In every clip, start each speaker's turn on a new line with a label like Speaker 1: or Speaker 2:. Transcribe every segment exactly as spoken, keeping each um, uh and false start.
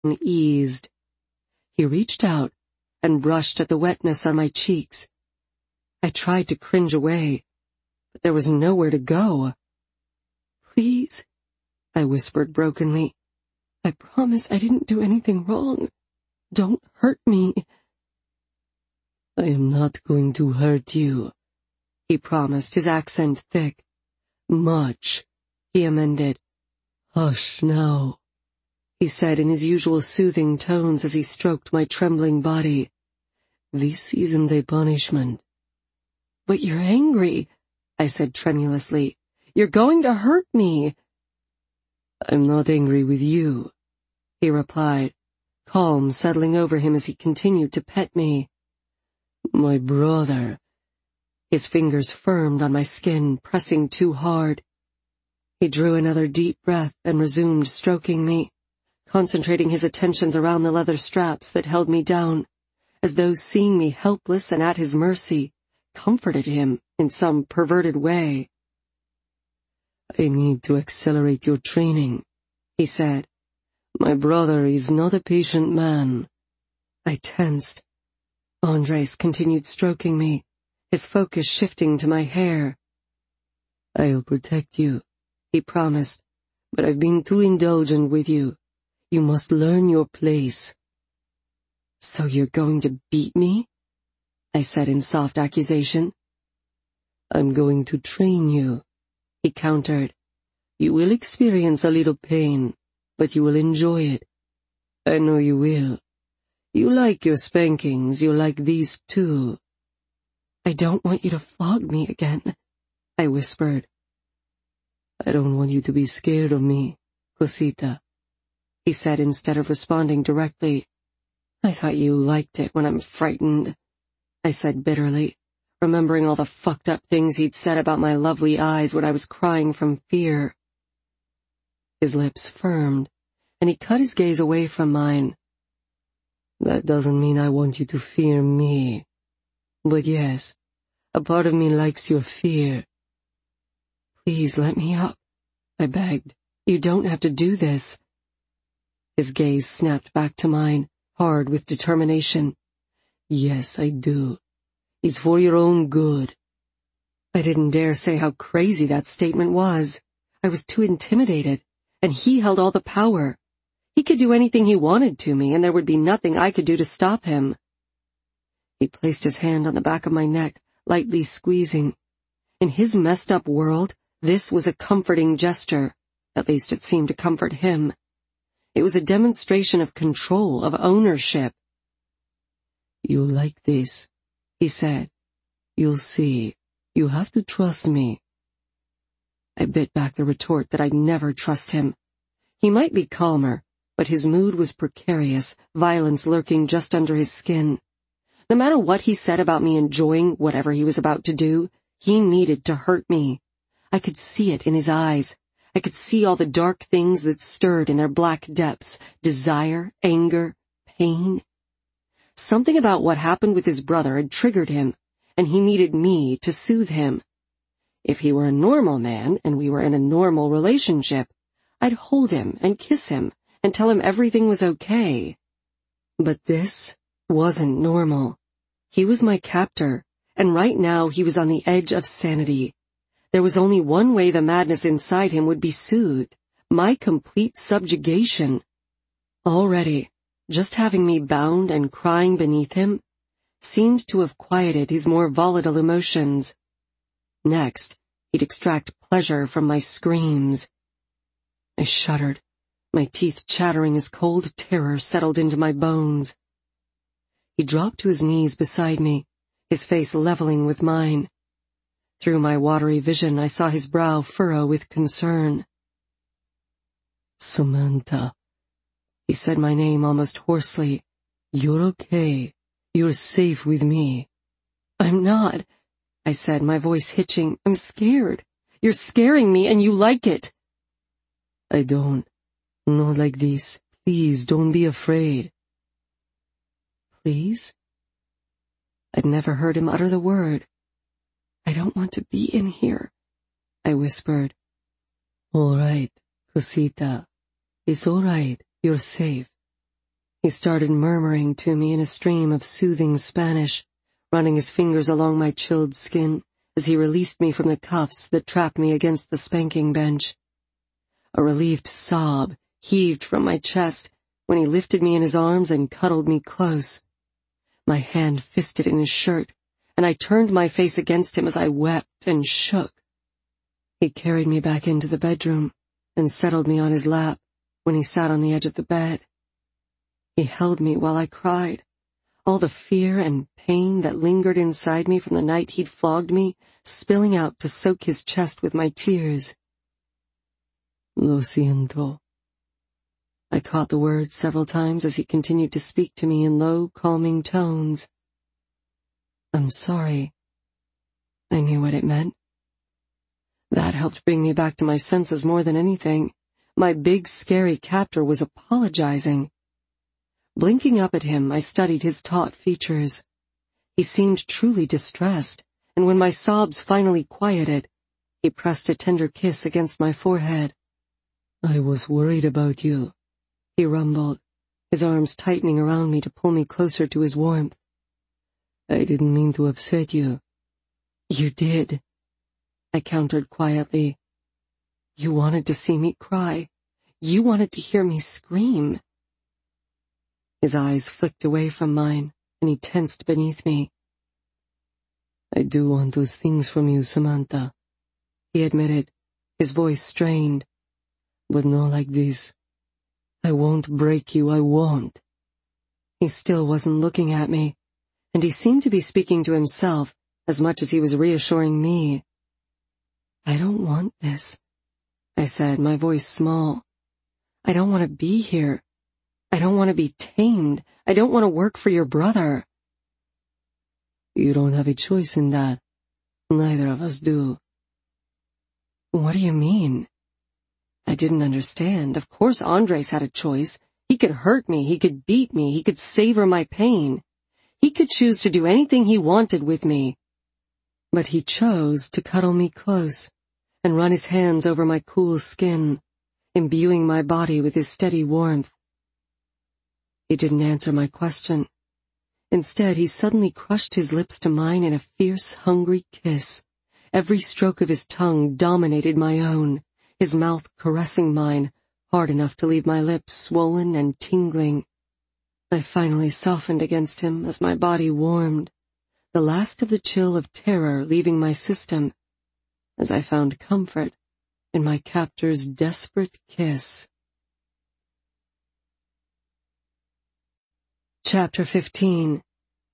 Speaker 1: eased. He reached out and brushed at the wetness on my cheeks. I tried to cringe away, but there was nowhere to go. "Please," I whispered brokenly. "I promise I didn't do anything wrong. Don't hurt me." "I am not going to hurt you," he promised, his accent thick. "Much," he amended. "Hush now," he said in his usual soothing tones as he stroked my trembling body. "This isn't a punishment." "But you're angry," I said tremulously. "You're going to hurt me." "I'm not angry with you," he replied, calm settling over him as he continued to pet me. "My brother." His fingers firmed on my skin, pressing too hard. He drew another deep breath and resumed stroking me, concentrating his attentions around the leather straps that held me down, as though seeing me helpless and at his mercy comforted him in some perverted way. "I need to accelerate your training," he said. "My brother is not a patient man." I tensed. Andres continued stroking me, his focus shifting to my hair. "I'll protect you," he promised, "but I've been too indulgent with you. You must learn your place." "So you're going to beat me?" I said in soft accusation. "I'm going to train you," he countered. "You will experience a little pain, but you will enjoy it. I know you will. You like your spankings, you like these too." "I don't want you to flog me again," I whispered. "I don't want you to be scared of me, Cosita," he said instead of responding directly. "I thought you liked it when I'm frightened," I said bitterly, remembering all the fucked up things he'd said about my lovely eyes when I was crying from fear. His lips firmed, and he cut his gaze away from mine. "That doesn't mean I want you to fear me. But yes, a part of me likes your fear." "Please let me up," I begged. "You don't have to do this." His gaze snapped back to mine, hard with determination. "Yes, I do. It's for your own good." I didn't dare say how crazy that statement was. I was too intimidated, and he held all the power. He could do anything he wanted to me, and there would be nothing I could do to stop him. He placed his hand on the back of my neck, lightly squeezing. In his messed-up world, this was a comforting gesture. At least it seemed to comfort him. It was a demonstration of control, of ownership. "You like this," he said. "You'll see. You have to trust me." I bit back the retort that I'd never trust him. He might be calmer, but his mood was precarious, violence lurking just under his skin. No matter what he said about me enjoying whatever he was about to do, he needed to hurt me. I could see it in his eyes. I could see all the dark things that stirred in their black depths, desire, anger, pain. Something about what happened with his brother had triggered him, and he needed me to soothe him. If he were a normal man, and we were in a normal relationship, I'd hold him and kiss him and tell him everything was okay. But this wasn't normal. He was my captor, and right now he was on the edge of sanity. There was only one way the madness inside him would be soothed: my complete subjugation. Already, just having me bound and crying beneath him seemed to have quieted his more volatile emotions. Next, he'd extract pleasure from my screams. I shuddered, my teeth chattering as cold terror settled into my bones. He dropped to his knees beside me, his face leveling with mine. Through my watery vision, I saw his brow furrow with concern. "Samantha," he said my name almost hoarsely. "You're okay. You're safe with me." "I'm not," I said, my voice hitching. "I'm scared. You're scaring me, and you like it." "I don't. Not like this. Please, don't be afraid." "Please?" I'd never heard him utter the word. "I don't want to be in here," I whispered. "All right, Cosita. It's all right. You're safe. He started murmuring to me in a stream of soothing Spanish, running his fingers along my chilled skin as he released me from the cuffs that trapped me against the spanking bench. A relieved sob heaved from my chest when he lifted me in his arms and cuddled me close. My hand fisted in his shirt, and I turned my face against him as I wept and shook. He carried me back into the bedroom and settled me on his lap when he sat on the edge of the bed. He held me while I cried, all the fear and pain that lingered inside me from the night he'd flogged me spilling out to soak his chest with my tears. Lo siento. I caught the words several times as he continued to speak to me in low, calming tones. I'm sorry. I knew what it meant. That helped bring me back to my senses more than anything. My big, scary captor was apologizing. Blinking up at him, I studied his taut features. He seemed truly distressed, and when my sobs finally quieted, he pressed a tender kiss against my forehead. I was worried about you, he rumbled, his arms tightening around me to pull me closer to his warmth. I didn't mean to upset you. You did, I countered quietly. You wanted to see me cry. You wanted to hear me scream. His eyes flicked away from mine, and he tensed beneath me. I do want those things from you, Samantha, he admitted, his voice strained. But not like this. I won't break you, I won't. He still wasn't looking at me, and he seemed to be speaking to himself as much as he was reassuring me. I don't want this, I said, my voice small. I don't want to be here. I don't want to be tamed. I don't want to work for your brother. You don't have a choice in that. Neither of us do. What do you mean? I didn't understand. Of course Andres had a choice. He could hurt me, he could beat me, he could savor my pain. He could choose to do anything he wanted with me. But he chose to cuddle me close and run his hands over my cool skin, imbuing my body with his steady warmth. He didn't answer my question. Instead, he suddenly crushed his lips to mine in a fierce, hungry kiss. Every stroke of his tongue dominated my own, his mouth caressing mine, hard enough to leave my lips swollen and tingling. I finally softened against him as my body warmed, the last of the chill of terror leaving my system, as I found comfort in my captor's desperate kiss. Chapter fifteen.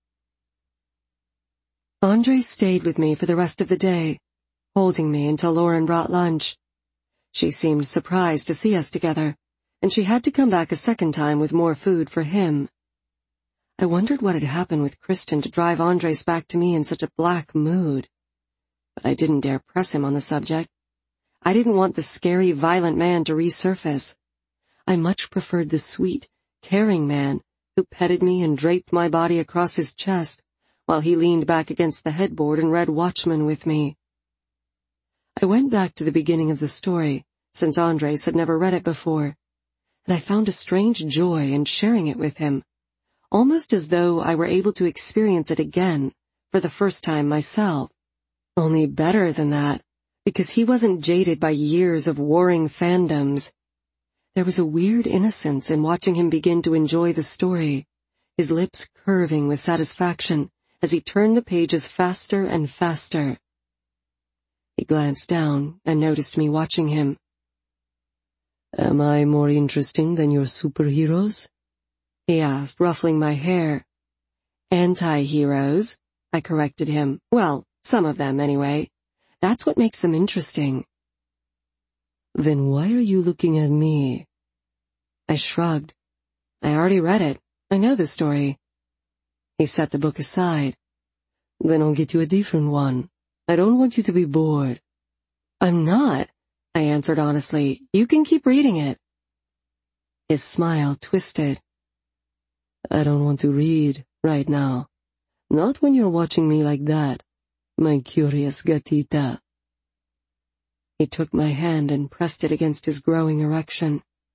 Speaker 1: Andres stayed with me for the rest of the day, holding me until Lauren brought lunch. She seemed surprised to see us together, and she had to come back a second time with more food for him. I wondered what had happened with Kristen to drive Andres back to me in such a black mood. But I didn't dare press him on the subject. I didn't want the scary, violent man to resurface. I much preferred the sweet, caring man who petted me and draped my body across his chest while he leaned back against the headboard and read Watchmen with me. I went back to the beginning of the story, since Andres had never read it before, and I found a strange joy in sharing it with him, almost as though I were able to experience it again for the first time myself. Only better than that, because he wasn't jaded by years of warring fandoms. There was a weird innocence in watching him begin to enjoy the story, his lips curving with satisfaction as he turned the pages faster and faster. He glanced down and noticed me watching him. Am I more interesting than your superheroes? He asked, ruffling my hair. Anti-heroes, I corrected him. Well, some of them anyway. That's what makes them interesting. Then why are you looking at me? I shrugged. I already read it. I know the story. He set the book aside. Then I'll get you a different one. I don't want you to be bored. I'm not, I answered honestly. You can keep reading it. His smile twisted. I don't want to read right now. Not when you're watching me like that, my curious gatita. He took my hand and pressed it against his growing erection.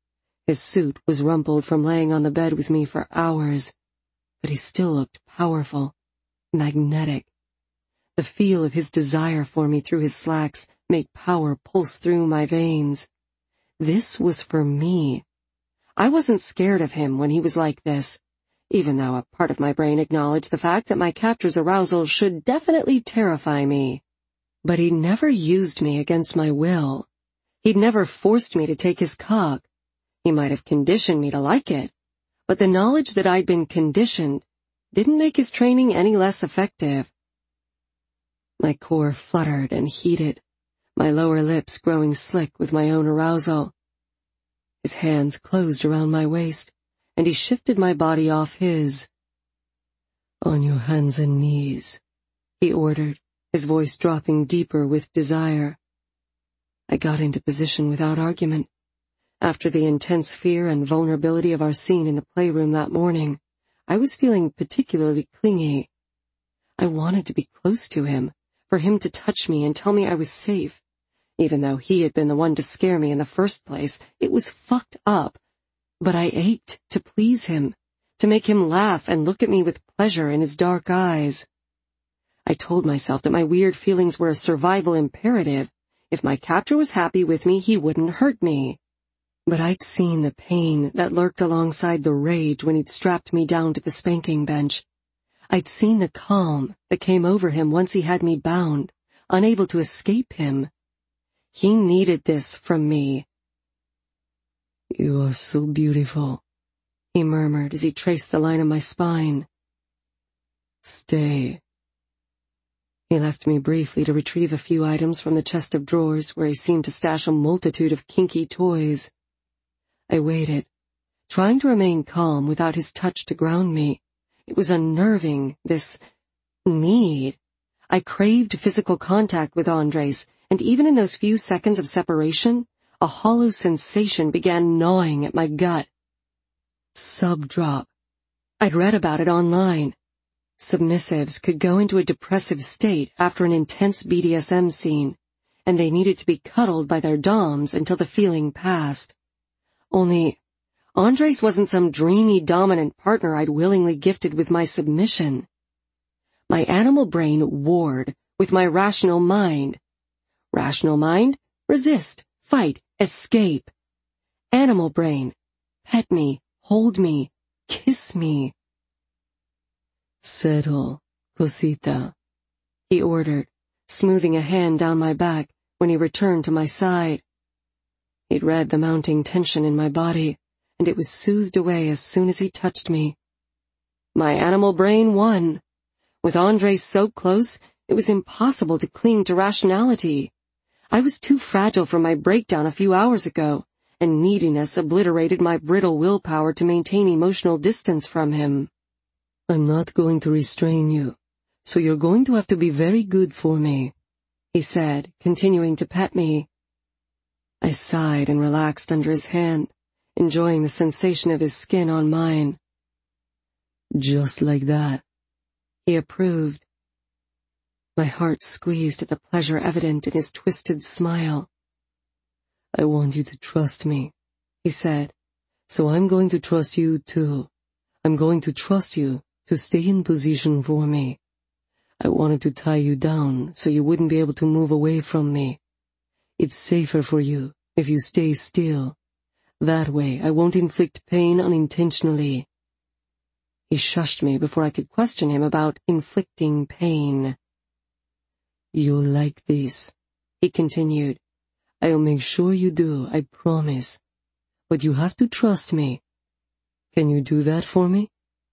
Speaker 1: His suit was rumpled from laying on the bed with me for hours, but he still looked powerful, magnetic. The feel of his desire for me through his slacks made power pulse through my veins. This was for me. I wasn't scared of him when he was like this, even though a part of my brain acknowledged the fact that my captor's arousal should definitely terrify me. But he'd never used me against my will. He'd never forced me to take his cock. He might have conditioned me to like it, but the knowledge that I'd been conditioned didn't make his training any less effective. My core fluttered and heated, my lower lips growing slick with my own arousal. His hands closed around my waist, and he shifted my body off his. "On your hands and knees," he ordered, his voice dropping deeper with desire. I got into position without argument. After the intense fear and vulnerability of our scene in the playroom that morning, I was feeling particularly clingy. I wanted to be close to him, for him to touch me and tell me I was safe. Even though he had been the one to scare me in the first place, it was fucked up. But I ached to please him, to make him laugh and look at me with pleasure in his dark eyes. I told myself that my weird feelings were a survival imperative. If my captor was happy with me, he wouldn't hurt me. But I'd seen the pain that lurked alongside the rage when he'd strapped me down to the spanking bench. I'd seen the calm that came over him once he had me bound, unable to escape him. He needed this from me. "You are so beautiful," he murmured as he traced the line of my spine. "Stay." He left me briefly to retrieve a few items from the chest of drawers where he seemed to stash a multitude of kinky toys. I waited, trying to remain calm without his touch to ground me. It was unnerving, this need. I craved physical contact with Andres, and even in those few seconds of separation, a hollow sensation began gnawing at my gut. Subdrop. I'd read about it online. Submissives could go into a depressive state after an intense B D S M scene, and they needed to be cuddled by their doms until the feeling passed. Only, Andres wasn't some dreamy dominant partner I'd willingly gifted with my submission. My animal brain warred with my rational mind. Rational mind, resist, fight, escape. Animal brain, pet me, hold me, kiss me. "Settle, cosita," he ordered, smoothing a hand down my back when he returned to my side. He'd read the mounting tension in my body, and it was soothed away as soon as he touched me. My animal brain won. With Andres so close, it was impossible to cling to rationality. I was too fragile from my breakdown a few hours ago, and neediness obliterated my brittle willpower to maintain emotional distance from him. "I'm not going to restrain you, so you're going to have to be very good for me," he said, continuing to pet me. I sighed and relaxed under his hand, enjoying the sensation of his skin on mine. "Just like that," he approved. My heart squeezed at the pleasure evident in his twisted smile. "I want you to trust me," he said, "so I'm going to trust you too. I'm going to trust you to stay in position for me. I wanted to tie you down so you wouldn't be able to move away from me. It's safer for you if you stay still. That way I won't inflict pain unintentionally." He shushed me before I could question him about inflicting pain. "You'll like this," he continued. "I'll make sure you do, I promise. But you have to trust me. Can you do that for me?"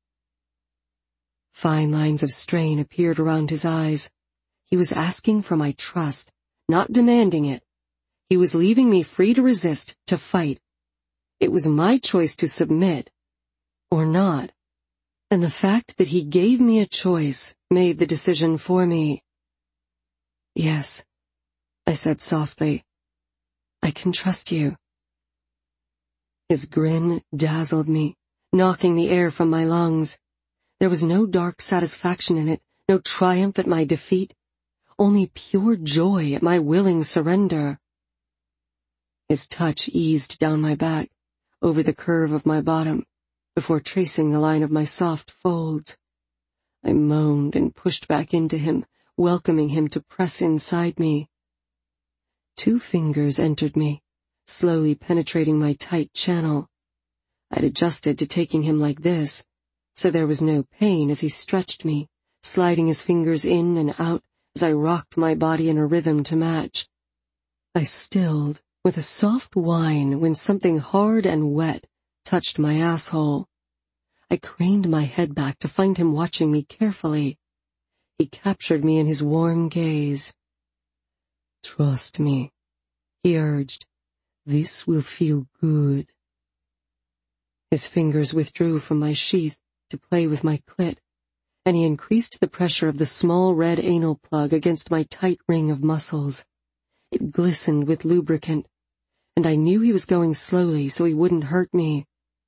Speaker 1: Fine lines of strain appeared around his eyes. He was asking for my trust, not demanding it. He was leaving me free to resist, to fight. It was my choice to submit, or not. And the fact that he gave me a choice made the decision for me. "Yes," I said softly. "I can trust you." His grin dazzled me, knocking the air from my lungs. There was no dark satisfaction in it, no triumph at my defeat, only pure joy at my willing surrender. His touch eased down my back, over the curve of my bottom, before tracing the line of my soft folds. I moaned and pushed back into him, welcoming him to press inside me. Two fingers entered me, slowly penetrating my tight channel. I'd adjusted to taking him like this, so there was no pain as he stretched me, sliding his fingers in and out as I rocked my body in a rhythm to match. I stilled with a soft whine when something hard and wet touched my asshole. I craned my head back to find him watching me carefully. He captured me in his warm gaze. "Trust me," he urged. "This will feel good." His fingers withdrew from my sheath to play with my clit, and he increased the pressure of the small red anal plug against my tight ring of muscles. It glistened with lubricant, and I knew he was going slowly so he wouldn't hurt me.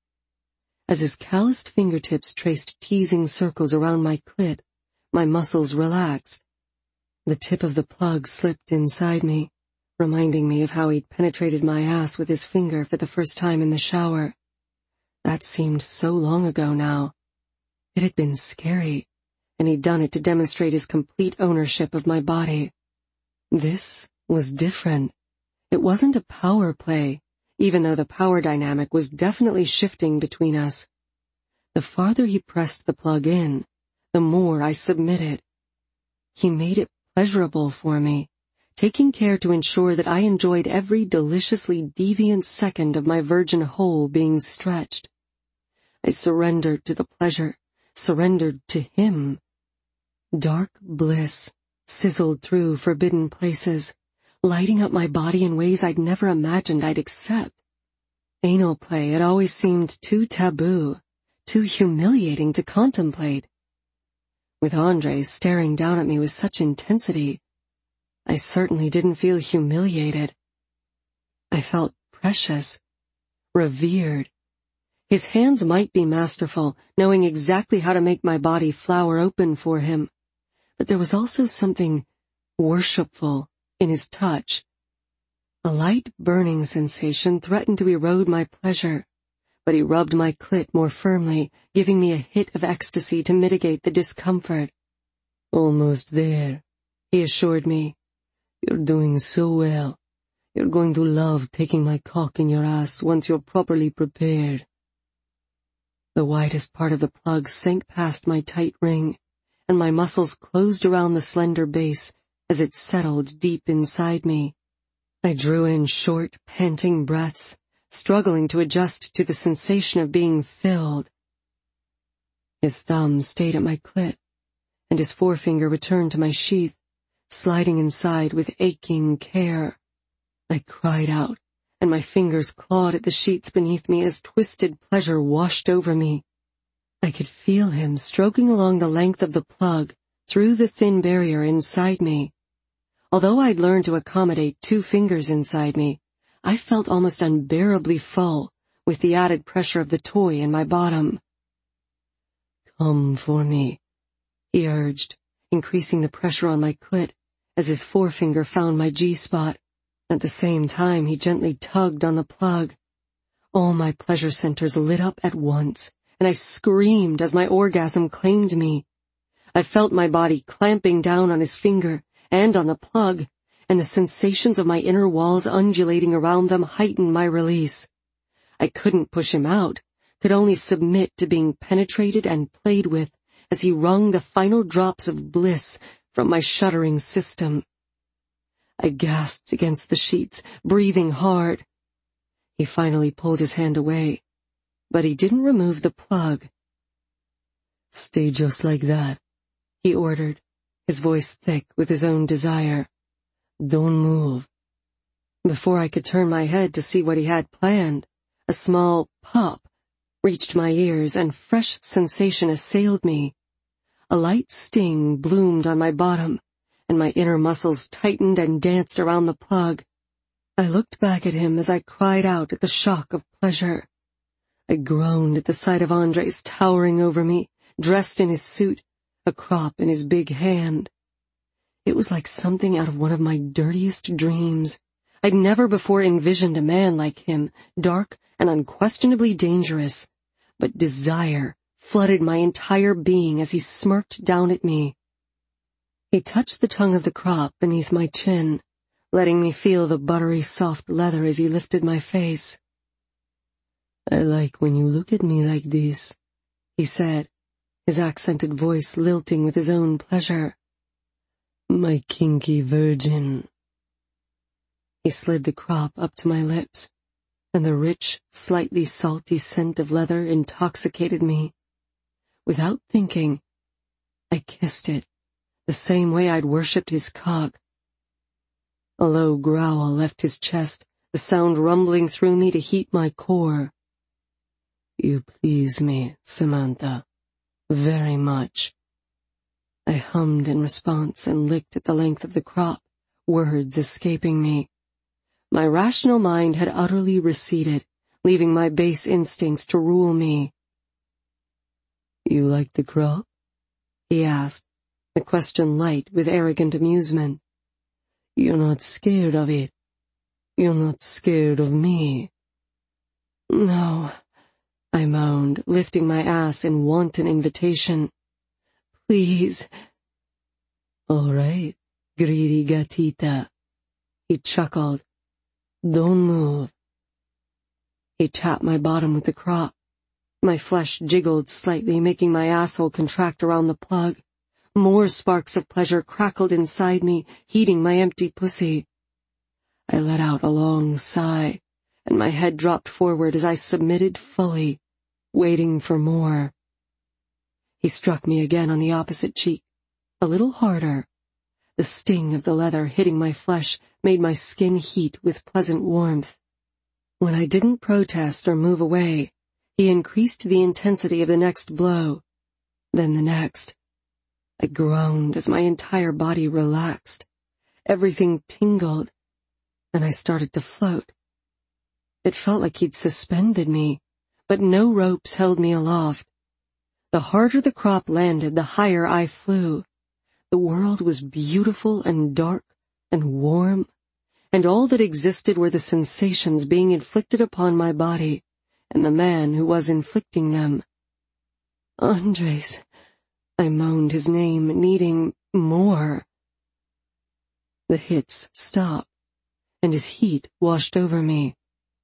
Speaker 1: As his calloused fingertips traced teasing circles around my clit, my muscles relaxed. The tip of the plug slipped inside me, reminding me of how he'd penetrated my ass with his finger for the first time in the shower. That seemed so long ago now. It had been scary, and he'd done it to demonstrate his complete ownership of my body. This was different. It wasn't a power play, even though the power dynamic was definitely shifting between us. The farther he pressed the plug in, the more I submitted. He made it pleasurable for me, taking care to ensure that I enjoyed every deliciously deviant second of my virgin hole being stretched. I surrendered to the pleasure, surrendered to him. Dark bliss sizzled through forbidden places, lighting up my body in ways I'd never imagined I'd accept. Anal play had always seemed too taboo, too humiliating to contemplate. With Andre staring down at me with such intensity, I certainly didn't feel humiliated. I felt precious, revered. His hands might be masterful, knowing exactly how to make my body flower open for him, but there was also something worshipful in his touch. A light burning sensation threatened to erode my pleasure, but he rubbed my clit more firmly, giving me a hit of ecstasy to mitigate the discomfort. "Almost there," he assured me. "You're doing so well. You're going to love taking my cock in your ass once you're properly prepared." The widest part of the plug sank past my tight ring, and my muscles closed around the slender base as it settled deep inside me. I drew in short, panting breaths, struggling to adjust to the sensation of being filled. His thumb stayed at my clit, and his forefinger returned to my sheath, sliding inside with aching care. I cried out, and my fingers clawed at the sheets beneath me as twisted pleasure washed over me. I could feel him stroking along the length of the plug, through the thin barrier inside me. Although I'd learned to accommodate two fingers inside me, I felt almost unbearably full, with the added pressure of the toy in my bottom. "Come for me," he urged, increasing the pressure on my clit, as his forefinger found my G-spot. At the same time, he gently tugged on the plug. All my pleasure centers lit up at once, and I screamed as my orgasm claimed me. I felt my body clamping down on his finger and on the plug, and the sensations of my inner walls undulating around them heightened my release. I couldn't push him out, could only submit to being penetrated and played with as he wrung the final drops of bliss from my shuddering system. I gasped against the sheets, breathing hard. He finally pulled his hand away, but he didn't remove the plug. "Stay just like that," he ordered, his voice thick with his own desire. "Don't move." Before I could turn my head to see what he had planned, a small pop reached my ears and fresh sensation assailed me. A light sting bloomed on my bottom, and my inner muscles tightened and danced around the plug. I looked back at him as I cried out at the shock of pleasure. I groaned at the sight of Andres towering over me, dressed in his suit, a crop in his big hand. It was like something out of one of my dirtiest dreams. I'd never before envisioned a man like him, dark and unquestionably dangerous, but desire flooded my entire being as he smirked down at me. He touched the tongue of the crop beneath my chin, letting me feel the buttery soft leather as he lifted my face. "I like when you look at me like this," he said, his accented voice lilting with his own pleasure. "My kinky virgin." He slid the crop up to my lips, and the rich, slightly salty scent of leather intoxicated me. Without thinking, I kissed it, the same way I'd worshipped his cock. A low growl left his chest, the sound rumbling through me to heat my core. "You please me, Samantha, very much." I hummed in response and licked at the length of the crop, words escaping me. My rational mind had utterly receded, leaving my base instincts to rule me. "You like the crop?" he asked, the question light with arrogant amusement. "You're not scared of it. You're not scared of me." "No," I moaned, lifting my ass in wanton invitation. "Please." "All right, greedy gatita." He chuckled. "Don't move." He tapped my bottom with the crop. My flesh jiggled slightly, making my asshole contract around the plug. More sparks of pleasure crackled inside me, heating my empty pussy. I let out a long sigh, and my head dropped forward as I submitted fully, waiting for more. He struck me again on the opposite cheek, a little harder. The sting of the leather hitting my flesh made my skin heat with pleasant warmth. When I didn't protest or move away, he increased the intensity of the next blow, then the next. I groaned as my entire body relaxed. Everything tingled, and I started to float. It felt like he'd suspended me, but no ropes held me aloft. The harder the crop landed, the higher I flew. The world was beautiful and dark and warm, and all that existed were the sensations being inflicted upon my body, and the man who was inflicting them. "Andres," I moaned his name, needing more. The hits stopped, and his heat washed over me.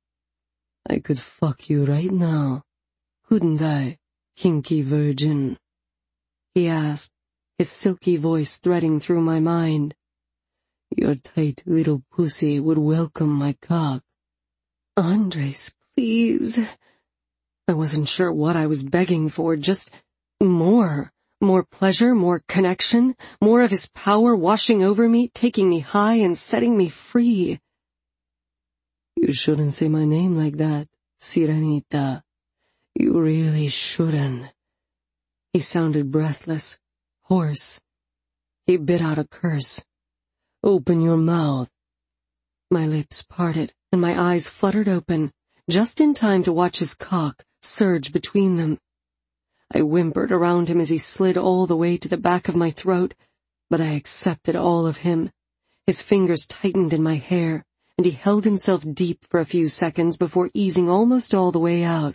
Speaker 1: "I could fuck you right now, couldn't I, kinky virgin?" he asked, his silky voice threading through my mind. "Your tight little pussy would welcome my cock." "Andres, please." I wasn't sure what I was begging for, just more. More pleasure, more connection, more of his power washing over me, taking me high and setting me free. "You shouldn't say my name like that, Sirenita. You really shouldn't." He sounded breathless, hoarse. He bit out a curse. "Open your mouth." My lips parted and my eyes fluttered open, just in time to watch his cock surge between them. I whimpered around him as he slid all the way to the back of my throat, but I accepted all of him. His fingers tightened in my hair, and he held himself deep for a few seconds before easing almost all the way out.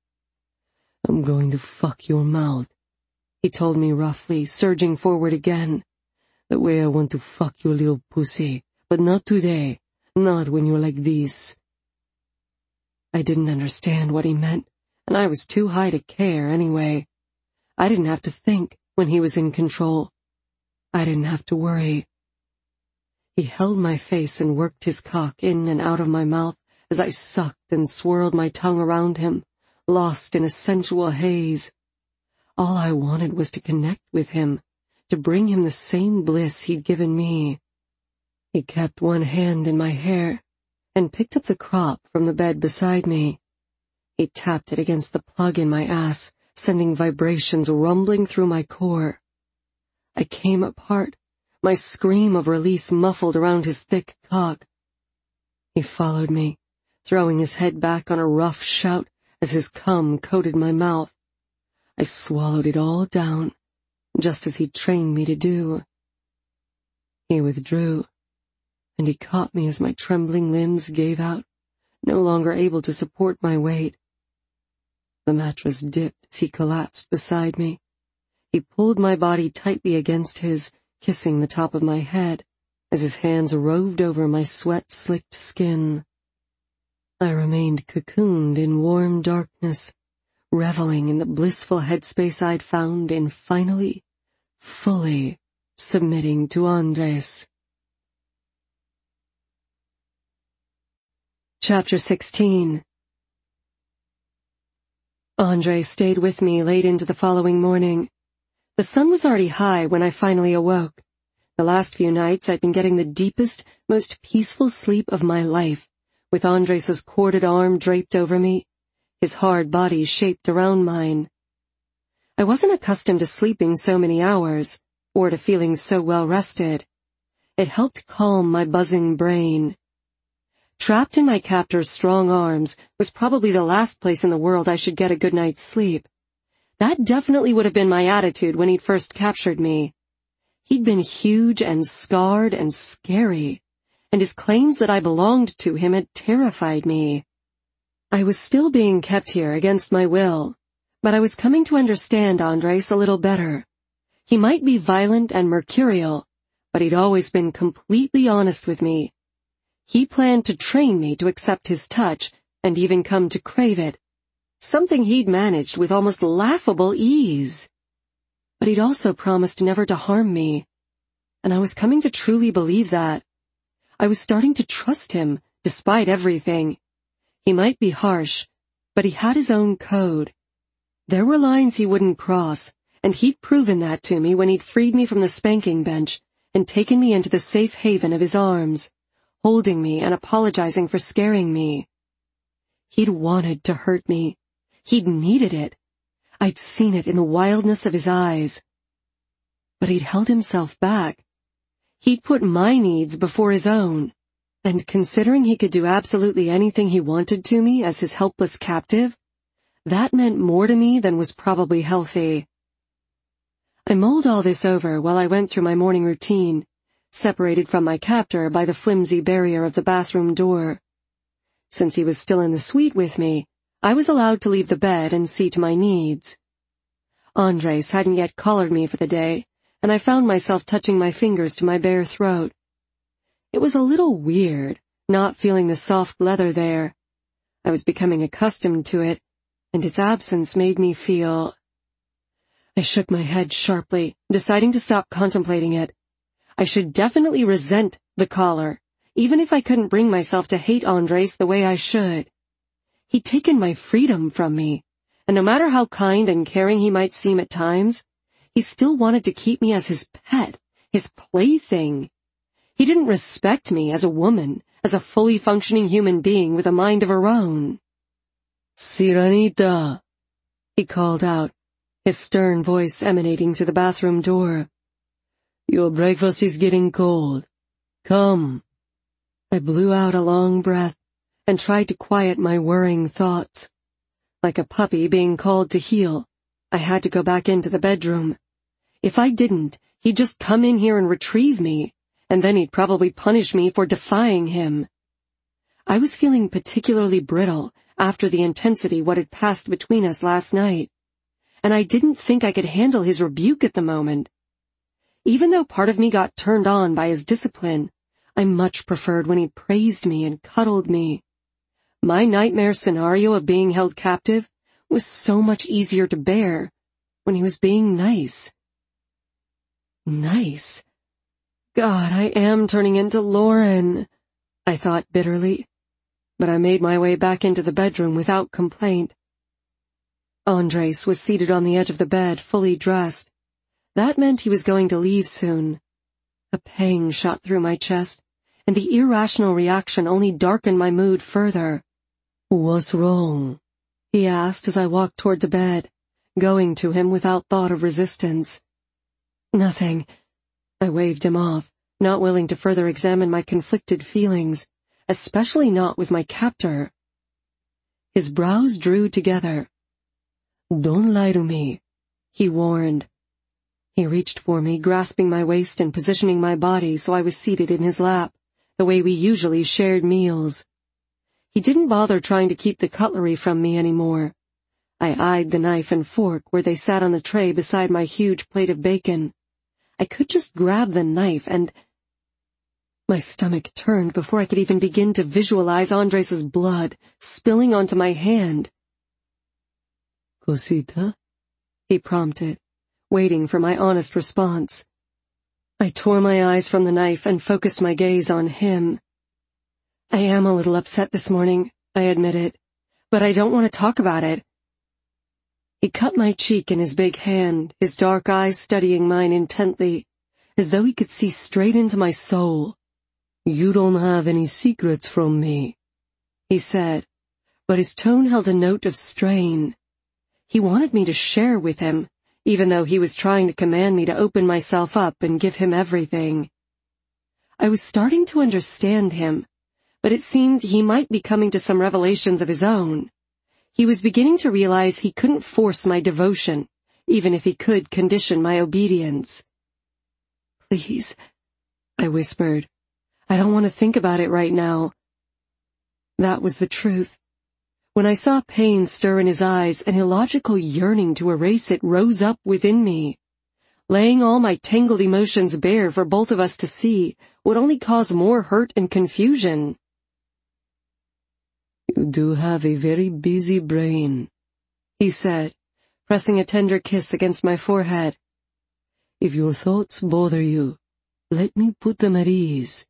Speaker 1: "I'm going to fuck your mouth," he told me roughly, surging forward again. "The way I want to fuck your little pussy, but not today, not when you're like this." I didn't understand what he meant, and I was too high to care anyway. I didn't have to think when he was in control. I didn't have to worry. He held my face and worked his cock in and out of my mouth as I sucked and swirled my tongue around him, lost in a sensual haze. All I wanted was to connect with him, to bring him the same bliss he'd given me. He kept one hand in my hair and picked up the crop from the bed beside me. He tapped it against the plug in my ass, sending vibrations rumbling through my core. I came apart, my scream of release muffled around his thick cock. He followed me, throwing his head back on a rough shout as his cum coated my mouth. I swallowed it all down, just as he'd trained me to do. He withdrew, and he caught me as my trembling limbs gave out, no longer able to support my weight. The mattress dipped as he collapsed beside me. He pulled my body tightly against his, kissing the top of my head, as his hands roved over my sweat-slicked skin. I remained cocooned in warm darkness, reveling in the blissful headspace I'd found in finally, fully submitting to Andres. Chapter sixteen. Andres stayed with me late into the following morning. The sun was already high when I finally awoke. The last few nights I'd been getting the deepest, most peaceful sleep of my life, with Andres's corded arm draped over me, his hard body shaped around mine. I wasn't accustomed to sleeping so many hours, or to feeling so well rested. It helped calm my buzzing brain. Trapped in my captor's strong arms was probably the last place in the world I should get a good night's sleep. That definitely would have been my attitude when he'd first captured me. He'd been huge and scarred and scary, and his claims that I belonged to him had terrified me. I was still being kept here against my will, but I was coming to understand Andres a little better. He might be violent and mercurial, but he'd always been completely honest with me. He planned to train me to accept his touch and even come to crave it, something he'd managed with almost laughable ease. But he'd also promised never to harm me, and I was coming to truly believe that. I was starting to trust him, despite everything. He might be harsh, but he had his own code. There were lines he wouldn't cross, and he'd proven that to me when he'd freed me from the spanking bench and taken me into the safe haven of his arms, holding me and apologizing for scaring me. He'd wanted to hurt me. He'd needed it. I'd seen it in the wildness of his eyes. But he'd held himself back. He'd put my needs before his own, and considering he could do absolutely anything he wanted to me as his helpless captive, that meant more to me than was probably healthy. I mulled all this over while I went through my morning routine, separated from my captor by the flimsy barrier of the bathroom door. Since he was still in the suite with me, I was allowed to leave the bed and see to my needs. Andres hadn't yet collared me for the day, and I found myself touching my fingers to my bare throat. It was a little weird, not feeling the soft leather there. I was becoming accustomed to it, and its absence made me feel... I shook my head sharply, deciding to stop contemplating it. I should definitely resent the collar, even if I couldn't bring myself to hate Andres the way I should. He'd taken my freedom from me, and no matter how kind and caring he might seem at times, he still wanted to keep me as his pet, his plaything. He didn't respect me as a woman, as a fully functioning human being with a mind of her own. "Sirenita," he called out, his stern voice emanating through the bathroom door. "Your breakfast is getting cold. Come." I blew out a long breath and tried to quiet my worrying thoughts. Like a puppy being called to heel, I had to go back into the bedroom. If I didn't, he'd just come in here and retrieve me, and then he'd probably punish me for defying him. I was feeling particularly brittle after the intensity what had passed between us last night, and I didn't think I could handle his rebuke at the moment. Even though part of me got turned on by his discipline, I much preferred when he praised me and cuddled me. My nightmare scenario of being held captive was so much easier to bear when he was being nice. Nice? God, I am turning into Lauren, I thought bitterly, but I made my way back into the bedroom without complaint. Andres was seated on the edge of the bed, fully dressed. That meant he was going to leave soon. A pang shot through my chest, and the irrational reaction only darkened my mood further. "What's wrong?" he asked as I walked toward the bed, going to him without thought of resistance. "Nothing." I waved him off, not willing to further examine my conflicted feelings, especially not with my captor. His brows drew together. "Don't lie to me," he warned. He reached for me, grasping my waist and positioning my body so I was seated in his lap, the way we usually shared meals. He didn't bother trying to keep the cutlery from me anymore. I eyed the knife and fork where they sat on the tray beside my huge plate of bacon. I could just grab the knife and... My stomach turned before I could even begin to visualize Andres' blood spilling onto my hand. "Cosita?" he prompted, waiting for my honest response. I tore my eyes from the knife and focused my gaze on him. "I am a little upset this morning," I admitted, "but I don't want to talk about it." He cut my cheek in his big hand, his dark eyes studying mine intently, as though he could see straight into my soul. "You don't have any secrets from me," he said, but his tone held a note of strain. He wanted me to share with him, even though he was trying to command me to open myself up and give him everything. I was starting to understand him, but it seemed he might be coming to some revelations of his own. He was beginning to realize he couldn't force my devotion, even if he could condition my obedience. "Please," I whispered. "I don't want to think about it right now." That was the truth. When I saw pain stir in his eyes, an illogical yearning to erase it rose up within me. Laying all my tangled emotions bare for both of us to see would only cause more hurt and confusion. "You do have a very busy brain," he said, pressing a tender kiss against my forehead. "If your thoughts bother you, let me put them at ease."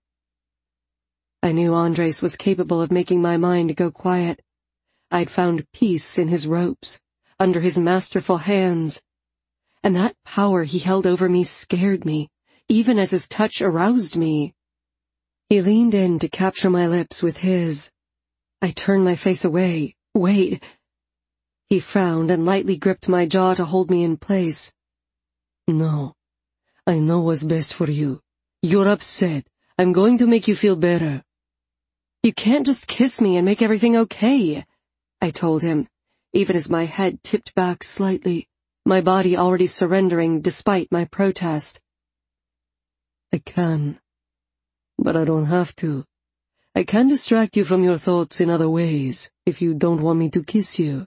Speaker 1: I knew Andres was capable of making my mind go quiet. I'd found peace in his ropes, under his masterful hands. And that power he held over me scared me, even as his touch aroused me. He leaned in to capture my lips with his. I turned my face away. "Wait." He frowned and lightly gripped my jaw to hold me in place. "No, I know what's best for you. You're upset. I'm going to make you feel better." "You can't just kiss me and make everything okay," I told him, even as my head tipped back slightly, my body already surrendering despite my protest. "I can, but I don't have to. I can distract you from your thoughts in other ways, if you don't want me to kiss you."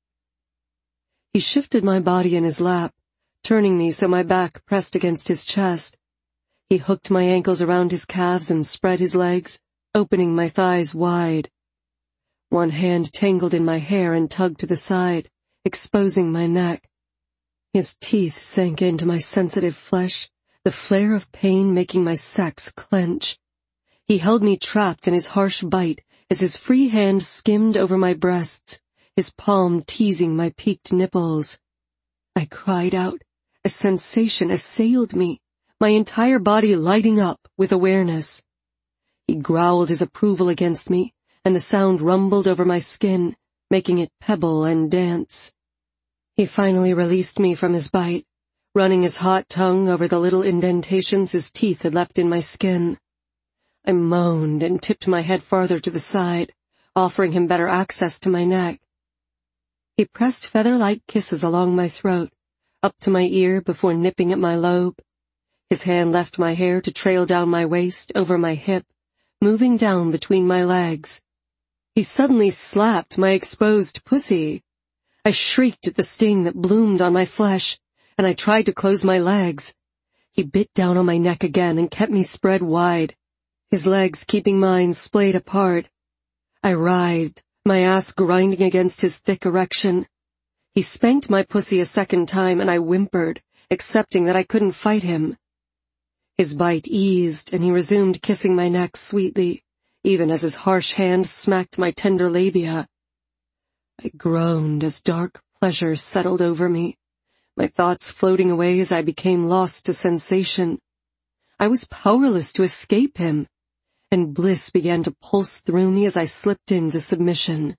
Speaker 1: He shifted my body in his lap, turning me so my back pressed against his chest. He hooked my ankles around his calves and spread his legs, opening my thighs wide. One hand tangled in my hair and tugged to the side, exposing my neck. His teeth sank into my sensitive flesh, the flare of pain making my sacs clench. He held me trapped in his harsh bite as his free hand skimmed over my breasts, his palm teasing my peaked nipples. I cried out. A sensation assailed me, my entire body lighting up with awareness. He growled his approval against me, and the sound rumbled over my skin, making it pebble and dance. He finally released me from his bite, running his hot tongue over the little indentations his teeth had left in my skin. I moaned and tipped my head farther to the side, offering him better access to my neck. He pressed feather-like kisses along my throat, up to my ear before nipping at my lobe. His hand left my hair to trail down my waist, over my hip, moving down between my legs. He suddenly slapped my exposed pussy. I shrieked at the sting that bloomed on my flesh, and I tried to close my legs. He bit down on my neck again and kept me spread wide, his legs keeping mine splayed apart. I writhed, my ass grinding against his thick erection. He spanked my pussy a second time, and I whimpered, accepting that I couldn't fight him. His bite eased, and he resumed kissing my neck sweetly, even as his harsh hand smacked my tender labia. I groaned as dark pleasure settled over me, my thoughts floating away as I became lost to sensation. I was powerless to escape him, and bliss began to pulse through me as I slipped into submission.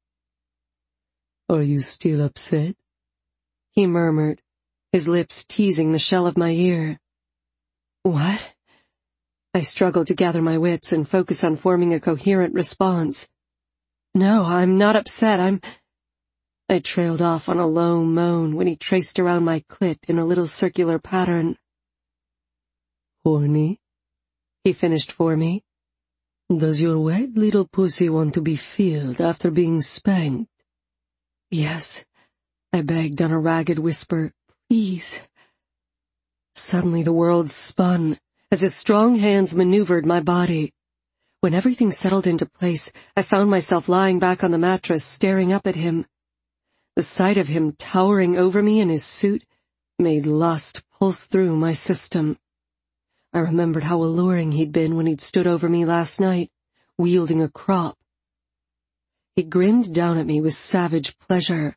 Speaker 1: "Are you still upset?" he murmured, his lips teasing the shell of my ear. "What?" I struggled to gather my wits and focus on forming a coherent response. "No, I'm not upset, I'm—" I trailed off on a low moan when he traced around my clit in a little circular pattern. "Horny?" he finished for me. Does your wet little pussy want to be filled after being spanked? Yes, I begged on a ragged whisper. Please. Suddenly the world spun as his strong hands maneuvered my body. When everything settled into place, I found myself lying back on the mattress, staring up at him. The sight of him towering over me in his suit made lust pulse through my system. I remembered how alluring he'd been when he'd stood over me last night, wielding a crop. He grinned down at me with savage pleasure.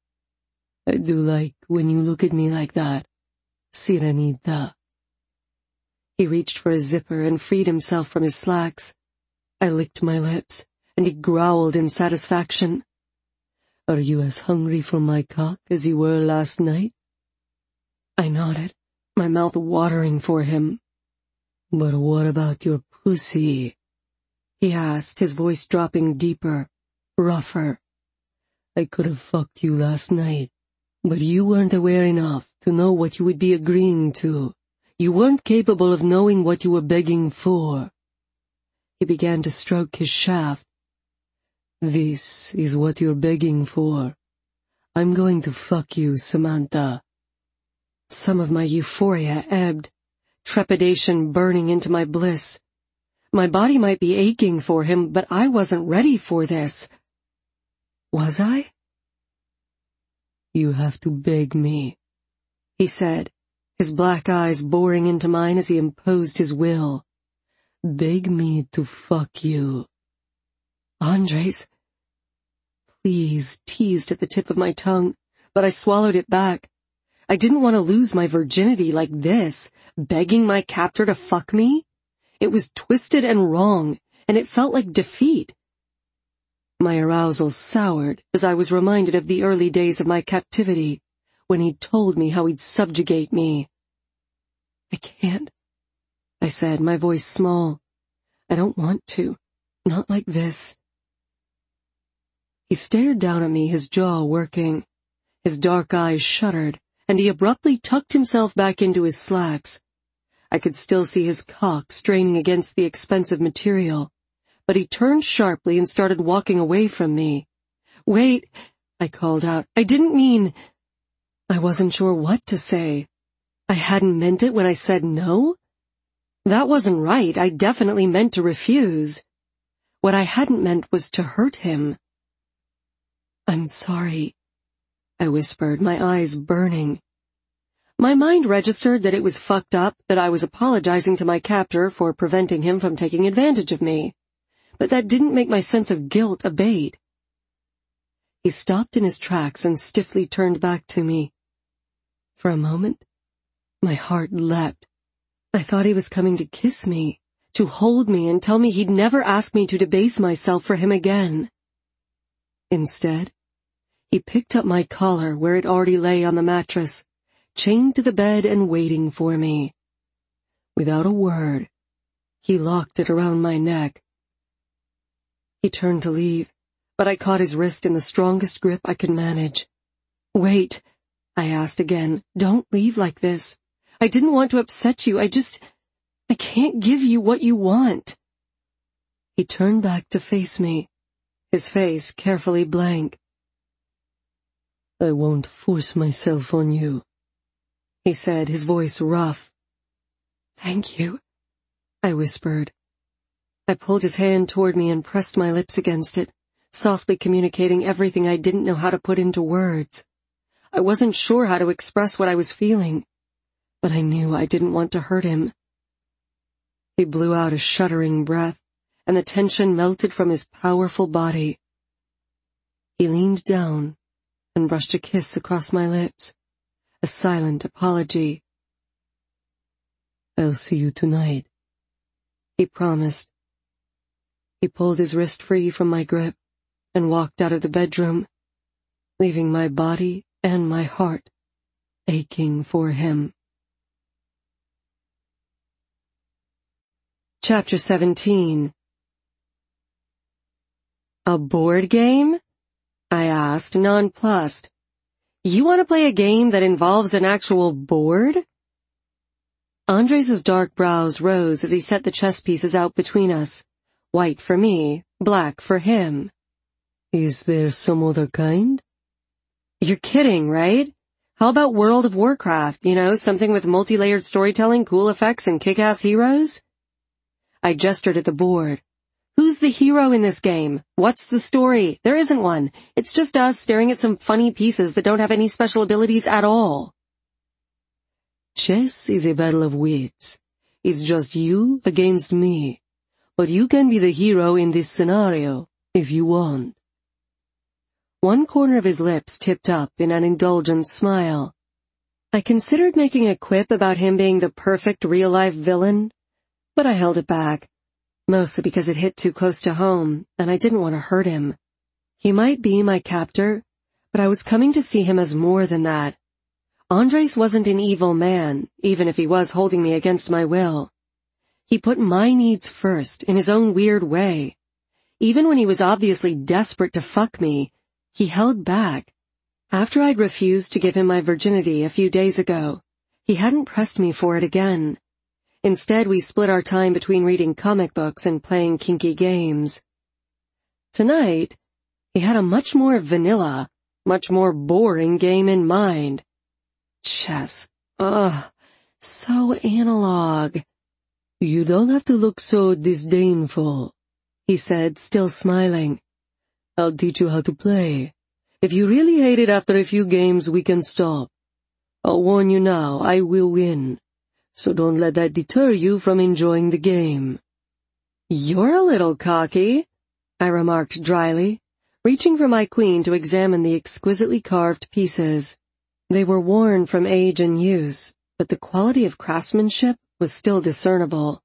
Speaker 1: I do like when you look at me like that, Sirenita. He reached for his zipper and freed himself from his slacks. I licked my lips, and he growled in satisfaction. Are you as hungry for my cock as you were last night? I nodded, my mouth watering for him. But what about your pussy? He asked, his voice dropping deeper, rougher. I could have fucked you last night, but you weren't aware enough to know what you would be agreeing to. You weren't capable of knowing what you were begging for. He began to stroke his shaft. This is what you're begging for. I'm going to fuck you, Samantha. Some of my euphoria ebbed, trepidation burning into my bliss. My body might be aching for him, but I wasn't ready for this. Was I? You have to beg me, he said, his black eyes boring into mine as he imposed his will. Beg me to fuck you. Andres, please, teased at the tip of my tongue, but I swallowed it back. I didn't want to lose my virginity like this, begging my captor to fuck me. It was twisted and wrong, and it felt like defeat. My arousal soured as I was reminded of the early days of my captivity, when he'd told me how he'd subjugate me. I can't, I said, my voice small. I don't want to, not like this. He stared down at me, his jaw working. His dark eyes shuddered, and he abruptly tucked himself back into his slacks. I could still see his cock straining against the expensive material, but he turned sharply and started walking away from me. Wait, I called out. I didn't mean... I wasn't sure what to say. I hadn't meant it when I said no? That wasn't right. I definitely meant to refuse. What I hadn't meant was to hurt him. I'm sorry, I whispered, my eyes burning. My mind registered that it was fucked up that I was apologizing to my captor for preventing him from taking advantage of me, but that didn't make my sense of guilt abate. He stopped in his tracks and stiffly turned back to me. For a moment, my heart leapt. I thought he was coming to kiss me, to hold me and tell me he'd never ask me to debase myself for him again. Instead, he picked up my collar where it already lay on the mattress, chained to the bed and waiting for me. Without a word, he locked it around my neck. He turned to leave, but I caught his wrist in the strongest grip I could manage. Wait, I asked again, don't leave like this. I didn't want to upset you, I just... I can't give you what you want. He turned back to face me, his face carefully blank. I won't force myself on you, he said, his voice rough. Thank you, I whispered. I pulled his hand toward me and pressed my lips against it, softly communicating everything I didn't know how to put into words. I wasn't sure how to express what I was feeling, but I knew I didn't want to hurt him. He blew out a shuddering breath, and the tension melted from his powerful body. He leaned down and brushed a kiss across my lips, a silent apology. I'll see you tonight, he promised. He pulled his wrist free from my grip and walked out of the bedroom, leaving my body and my heart aching for him. Chapter seventeen. A board game? I asked, nonplussed. You want to play a game that involves an actual board? Andres' dark brows rose as he set the chess pieces out between us, White for me, black for him.
Speaker 2: Is there some other kind?
Speaker 1: You're kidding, right? How about World of Warcraft, you know, something with multi-layered storytelling, cool effects, and kick-ass heroes? I gestured at the board. Who's the hero in this game? What's the story? There isn't one. It's just us staring at some funny pieces that don't have any special abilities at all.
Speaker 2: Chess is a battle of wits. It's just you against me. But you can be the hero in this scenario, if you want.
Speaker 1: One corner of his lips tipped up in an indulgent smile. I considered making a quip about him being the perfect real-life villain, but I held it back, mostly because it hit too close to home, and I didn't want to hurt him. He might be my captor, but I was coming to see him as more than that. Andres wasn't an evil man, even if he was holding me against my will. He put my needs first, in his own weird way. Even when he was obviously desperate to fuck me, he held back. After I'd refused to give him my virginity a few days ago, he hadn't pressed me for it again. Instead, we split our time between reading comic books and playing kinky games. Tonight, he had a much more vanilla, much more boring game in mind. Chess. Ugh, so analog.
Speaker 2: You don't have to look so disdainful, he said, still smiling. I'll teach you how to play. If you really hate it after a few games, we can stop. I'll warn you now, I will win. So don't let that deter you from enjoying the game.
Speaker 1: You're a little cocky, I remarked dryly, reaching for my queen to examine the exquisitely carved pieces. They were worn from age and use, but the quality of craftsmanship was still discernible.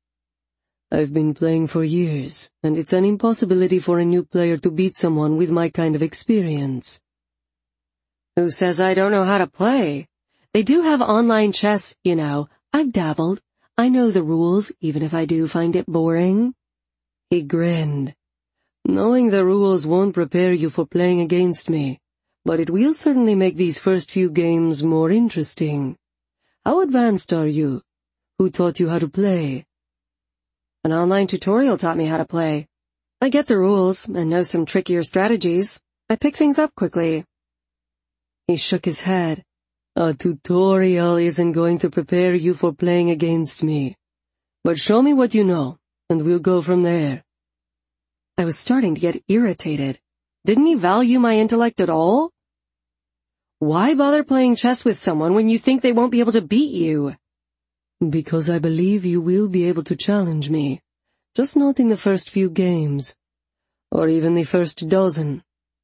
Speaker 2: I've been playing for years, and it's an impossibility for a new player to beat someone with my kind of experience.
Speaker 1: Who says I don't know how to play? They do have online chess, you know. I've dabbled. I know the rules, even if I do find it boring.
Speaker 2: He grinned. Knowing the rules won't prepare you for playing against me, but it will certainly make these first few games more interesting. How advanced are you? Who taught you how to play?
Speaker 1: An online tutorial taught me how to play. I get the rules and know some trickier strategies. I pick things up quickly.
Speaker 2: He shook his head. A tutorial isn't going to prepare you for playing against me. But show me what you know, and we'll go from there.
Speaker 1: I was starting to get irritated. Didn't he value my intellect at all? Why bother playing chess with someone when you think they won't be able to beat you?
Speaker 2: Because I believe you will be able to challenge me, just not in the first few games, or even the first dozen.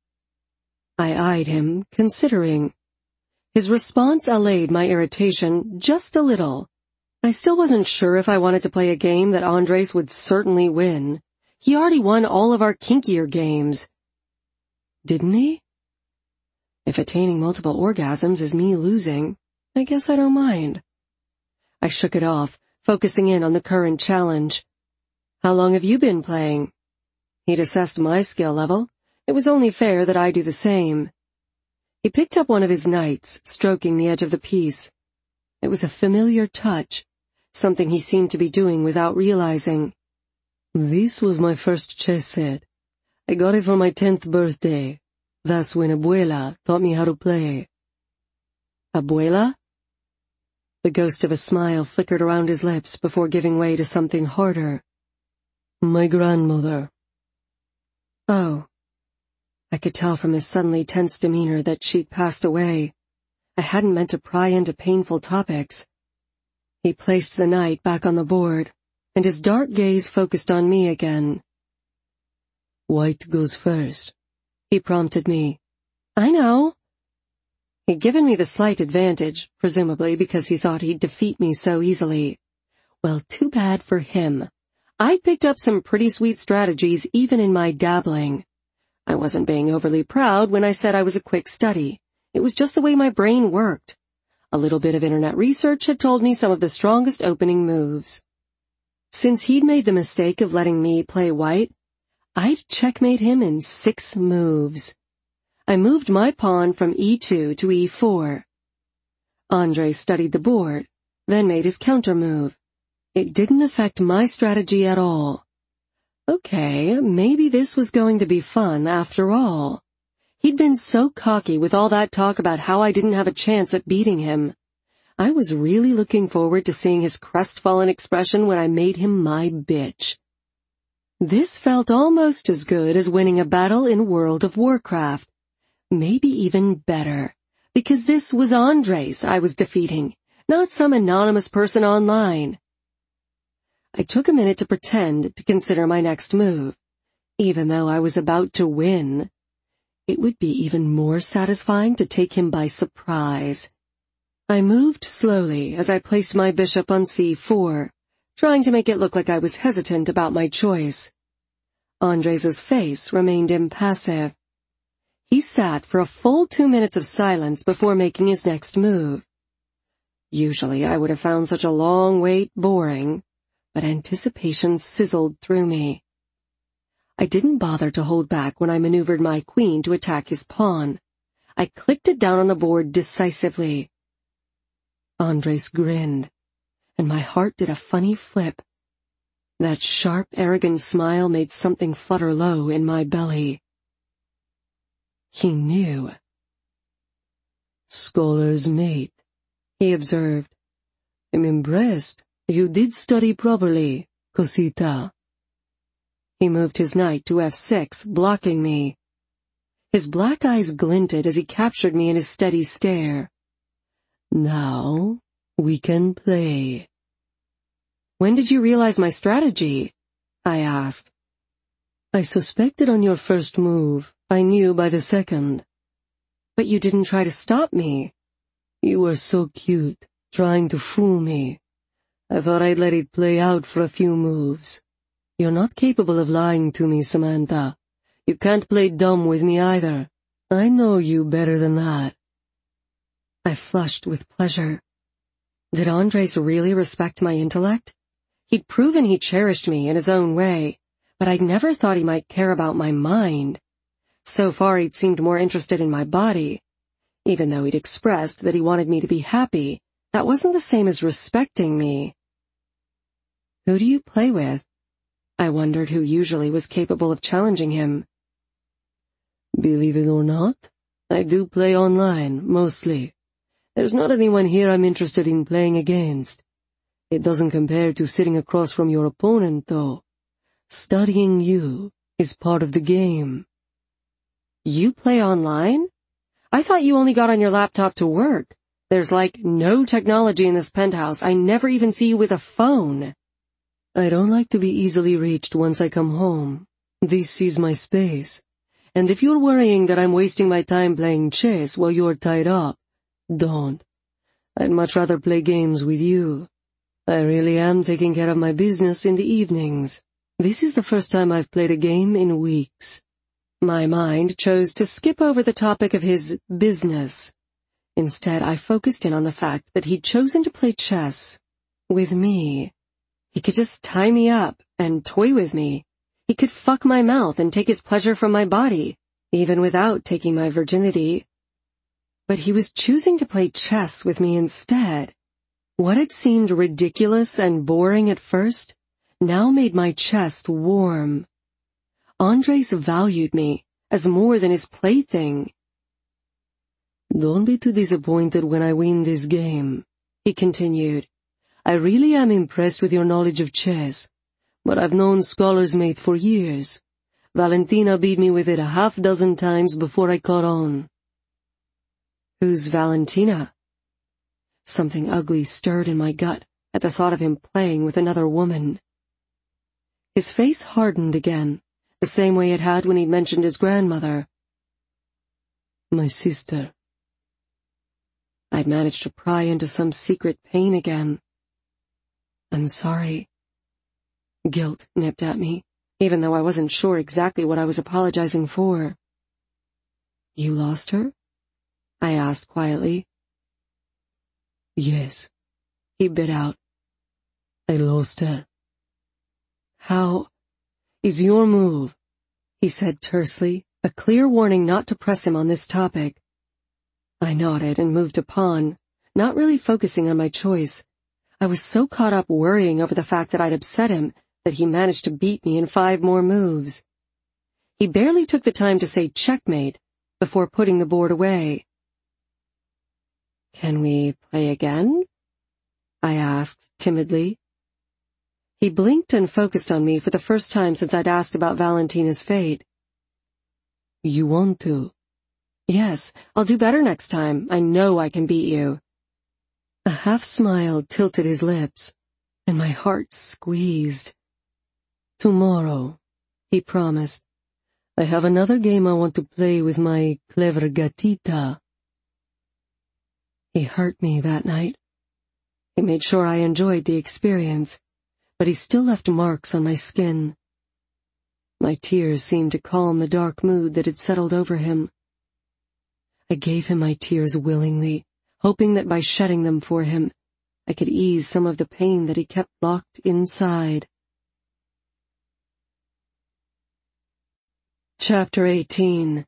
Speaker 1: I eyed him, considering. His response allayed my irritation just a little. I still wasn't sure if I wanted to play a game that Andres would certainly win. He already won all of our kinkier games. Didn't he? If attaining multiple orgasms is me losing, I guess I don't mind. I shook it off, focusing in on the current challenge. How long have you been playing? He'd assessed my skill level. It was only fair that I do the same. He picked up one of his knights, stroking the edge of the piece. It was a familiar touch, something he seemed to be doing without realizing.
Speaker 2: This was my first chess set. I got it for my tenth birthday. That's when Abuela taught me how to play.
Speaker 1: Abuela? The ghost of a smile flickered around his lips before giving way to something harder.
Speaker 2: My grandmother.
Speaker 1: Oh. I could tell from his suddenly tense demeanor that she'd passed away. I hadn't meant to pry into painful topics. He placed the knight back on the board, and his dark gaze focused on me again.
Speaker 2: White goes first,
Speaker 1: he prompted me. I know. He'd given me the slight advantage, presumably because he thought he'd defeat me so easily. Well, too bad for him. I picked up some pretty sweet strategies even in my dabbling. I wasn't being overly proud when I said I was a quick study. It was just the way my brain worked. A little bit of internet research had told me some of the strongest opening moves. Since he'd made the mistake of letting me play white, I'd checkmate him in six moves. I moved my pawn from e two to e four. Andres studied the board, then made his counter move. It didn't affect my strategy at all. Okay, maybe this was going to be fun after all. He'd been so cocky with all that talk about how I didn't have a chance at beating him. I was really looking forward to seeing his crestfallen expression when I made him my bitch. This felt almost as good as winning a battle in World of Warcraft. Maybe even better, because this was Andres I was defeating, not some anonymous person online. I took a minute to pretend to consider my next move. Even though I was about to win, it would be even more satisfying to take him by surprise. I moved slowly as I placed my bishop on c four, trying to make it look like I was hesitant about my choice. Andres's face remained impassive. He sat for a full two minutes of silence before making his next move. Usually I would have found such a long wait boring, but anticipation sizzled through me. I didn't bother to hold back when I maneuvered my queen to attack his pawn. I clicked it down on the board decisively. Andres grinned, and my heart did a funny flip. That sharp, arrogant smile made something flutter low in my belly. He knew. "Scholar's mate," he observed. "I'm impressed. You did study properly, cosita." He moved his knight to f six, blocking me. His black eyes glinted as he captured me in his steady stare. "Now, we can play." "When did you realize my strategy?" I asked. "I suspected on your first move. I knew by the second." "But you didn't try to stop me." "You were so cute, trying to fool me. I thought I'd let it play out for a few moves. You're not capable of lying to me, Samantha. You can't play dumb with me either. I know you better than that." I flushed with pleasure. Did Andres really respect my intellect? He'd proven he cherished me in his own way, but I'd never thought he might care about my mind. So far he'd seemed more interested in my body. Even though he'd expressed that he wanted me to be happy, that wasn't the same as respecting me. "Who do you play with?" I wondered who usually was capable of challenging him. "Believe it or not, I do play online, mostly. There's not anyone here I'm interested in playing against. It doesn't compare to sitting across from your opponent, though. Studying you is part of the game." "You play online? I thought you only got on your laptop to work. There's like no technology in this penthouse. I never even see you with a phone." "I don't like to be easily reached once I come home. This is my space. And if you're worrying that I'm wasting my time playing chess while you're tied up, don't. I'd much rather play games with you. I really am taking care of my business in the evenings. This is the first time I've played a game in weeks." My mind chose to skip over the topic of his business. Instead, I focused in on the fact that he'd chosen to play chess with me. He could just tie me up and toy with me. He could fuck my mouth and take his pleasure from my body, even without taking my virginity. But he was choosing to play chess with me instead. What had seemed ridiculous and boring at first now made my chest warm. Andres valued me as more than his plaything. "Don't be too disappointed when I win this game," he continued. "I really am impressed with your knowledge of chess, but I've known Scholar's Mate for years. Valentina beat me with it a half dozen times before I caught on." "Who's Valentina?" Something ugly stirred in my gut at the thought of him playing with another woman. His face hardened again, the same way it had when he'd mentioned his grandmother. "My sister." I'd managed to pry into some secret pain again. "I'm sorry." Guilt nipped at me, even though I wasn't sure exactly what I was apologizing for. "You lost her?" I asked quietly. "Yes," he bit out. "I lost her." "How is your move?" he said tersely, a clear warning not to press him on this topic. I nodded and moved to pawn, not really focusing on my choice. I was so caught up worrying over the fact that I'd upset him that he managed to beat me in five more moves. He barely took the time to say checkmate before putting the board away. "Can we play again?" I asked timidly. He blinked and focused on me for the first time since I'd asked about Valentina's fate. "You want to?" "Yes, I'll do better next time. I know I can beat you." A half-smile tilted his lips, and my heart squeezed. "Tomorrow," he promised. "I have another game I want to play with my clever gatita." He hurt me that night. He made sure I enjoyed the experience, but he still left marks on my skin. My tears seemed to calm the dark mood that had settled over him. I gave him my tears willingly, hoping that by shedding them for him, I could ease some of the pain that he kept locked inside. Chapter eighteen.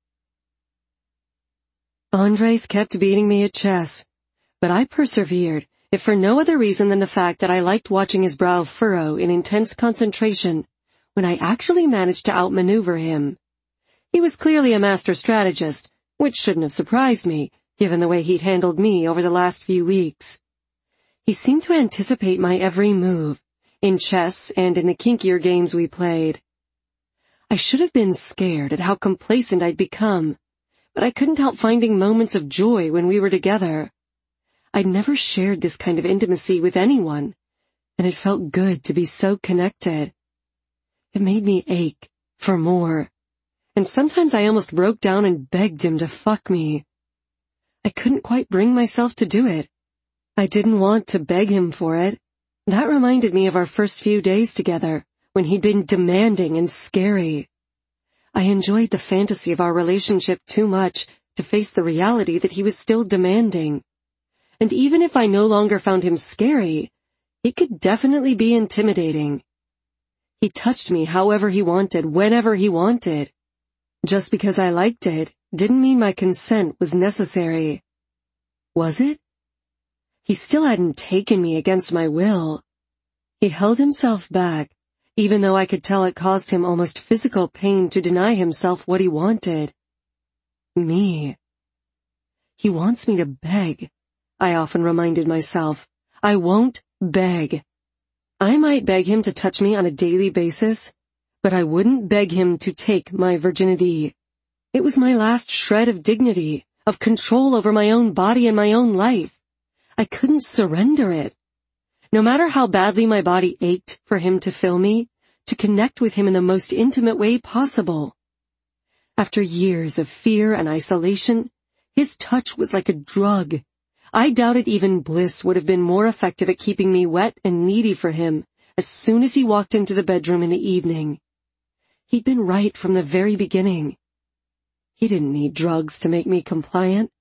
Speaker 1: Andres kept beating me at chess, but I persevered, if for no other reason than the fact that I liked watching his brow furrow in intense concentration when I actually managed to outmaneuver him. He was clearly a master strategist, which shouldn't have surprised me, given the way he'd handled me over the last few weeks. He seemed to anticipate my every move, in chess and in the kinkier games we played. I should have been scared at how complacent I'd become, but I couldn't help finding moments of joy when we were together. I'd never shared this kind of intimacy with anyone, and it felt good to be so connected. It made me ache for more, and sometimes I almost broke down and begged him to fuck me. I couldn't quite bring myself to do it. I didn't want to beg him for it. That reminded me of our first few days together, when he'd been demanding and scary. I enjoyed the fantasy of our relationship too much to face the reality that he was still demanding. And even if I no longer found him scary, he could definitely be intimidating. He touched me however he wanted, whenever he wanted. Just because I liked it didn't mean my consent was necessary. Was it? He still hadn't taken me against my will. He held himself back, even though I could tell it caused him almost physical pain to deny himself what he wanted. Me. He wants me to beg, I often reminded myself. I won't beg. I might beg him to touch me on a daily basis, but I wouldn't beg him to take my virginity. It was my last shred of dignity, of control over my own body and my own life. I couldn't surrender it. No matter how badly my body ached for him to fill me, to connect with him in the most intimate way possible. After years of fear and isolation, his touch was like a drug. I doubted even bliss would have been more effective at keeping me wet and needy for him as soon as he walked into the bedroom in the evening. He'd been right from the very beginning. He didn't need drugs to make me compliant.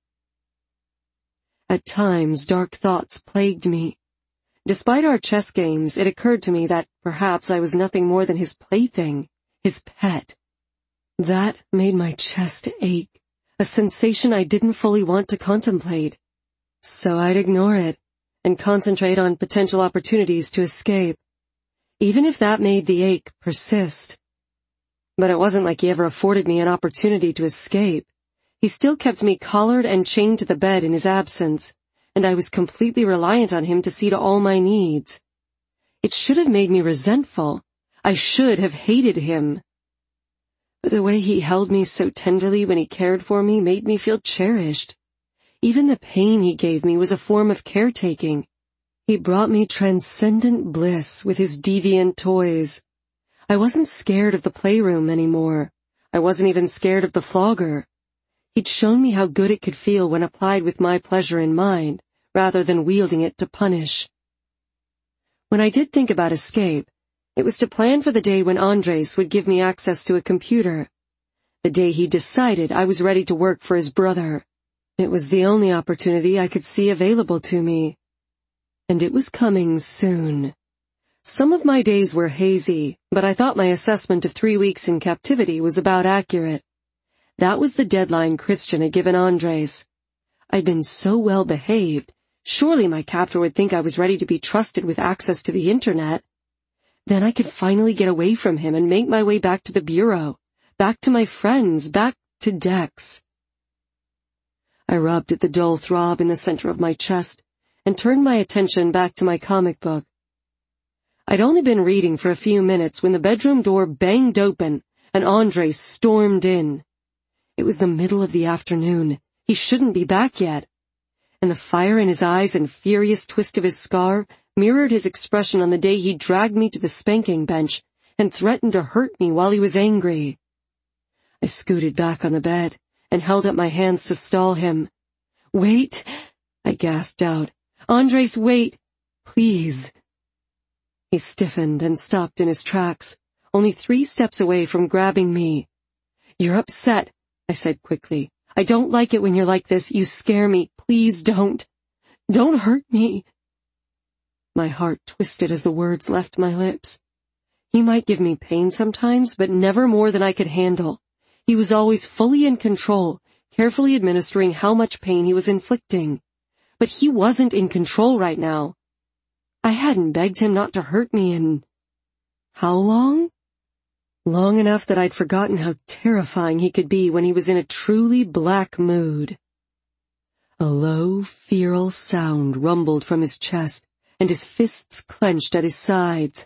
Speaker 1: At times, dark thoughts plagued me. Despite our chess games, it occurred to me that perhaps I was nothing more than his plaything, his pet. That made my chest ache, a sensation I didn't fully want to contemplate. So I'd ignore it and concentrate on potential opportunities to escape, even if that made the ache persist. But it wasn't like he ever afforded me an opportunity to escape. He still kept me collared and chained to the bed in his absence, and I was completely reliant on him to see to all my needs. It should have made me resentful. I should have hated him. But the way he held me so tenderly when he cared for me made me feel cherished. Even the pain he gave me was a form of caretaking. He brought me transcendent bliss with his deviant toys. I wasn't scared of the playroom anymore. I wasn't even scared of the flogger. He'd shown me how good it could feel when applied with my pleasure in mind, rather than wielding it to punish. When I did think about escape, it was to plan for the day when Andres would give me access to a computer. The day he decided I was ready to work for his brother. It was the only opportunity I could see available to me. And it was coming soon. Some of my days were hazy, but I thought my assessment of three weeks in captivity was about accurate. That was the deadline Christian had given Andres. I'd been so well behaved, surely my captor would think I was ready to be trusted with access to the internet. Then I could finally get away from him and make my way back to the bureau, back to my friends, back to Dex. I rubbed at the dull throb in the center of my chest and turned my attention back to my comic book. I'd only been reading for a few minutes when the bedroom door banged open and Andre stormed in. It was the middle of the afternoon. He shouldn't be back yet. And the fire in his eyes and furious twist of his scar mirrored his expression on the day he dragged me to the spanking bench and threatened to hurt me while he was angry. I scooted back on the bed and held up my hands to stall him. "Wait," I gasped out. "Andres, wait, please." He stiffened and stopped in his tracks, only three steps away from grabbing me. "You're upset," I said quickly. "I don't like it when you're like this. You scare me. Please don't. Don't hurt me." My heart twisted as the words left my lips. He might give me pain sometimes, but never more than I could handle. He was always fully in control, carefully administering how much pain he was inflicting. But he wasn't in control right now. I hadn't begged him not to hurt me in... how long? Long enough that I'd forgotten how terrifying he could be when he was in a truly black mood. A low, feral sound rumbled from his chest, and his fists clenched at his sides.